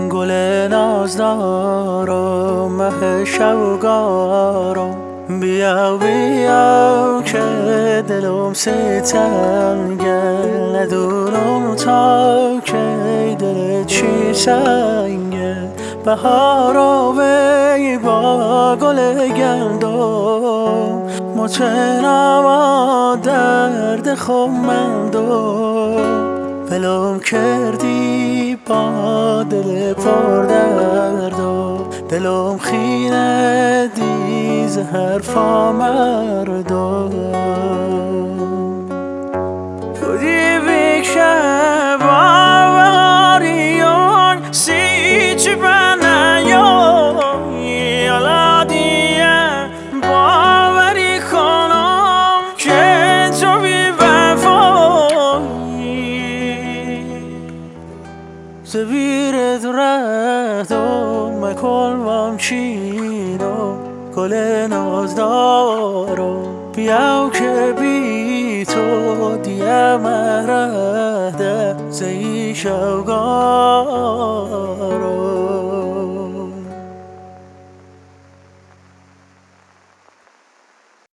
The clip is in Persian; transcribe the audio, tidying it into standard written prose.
گل نازدارم مه شوگارم بیا بیا که دلم ستنگه ندونم تا که دل چی سنگه بهار آوی با گل گندم متنم درد خمندم ولم کردی با دل پر درد و دلم خینه دیز حرفا مردم کدی بیکشه باوریون سی چی بنیون یالا دیه باوری کنم که تو بی زبیرت رفتم مکلمم چینم گل نازدارم بیاو که بی تو دیم رهده زی شوگارم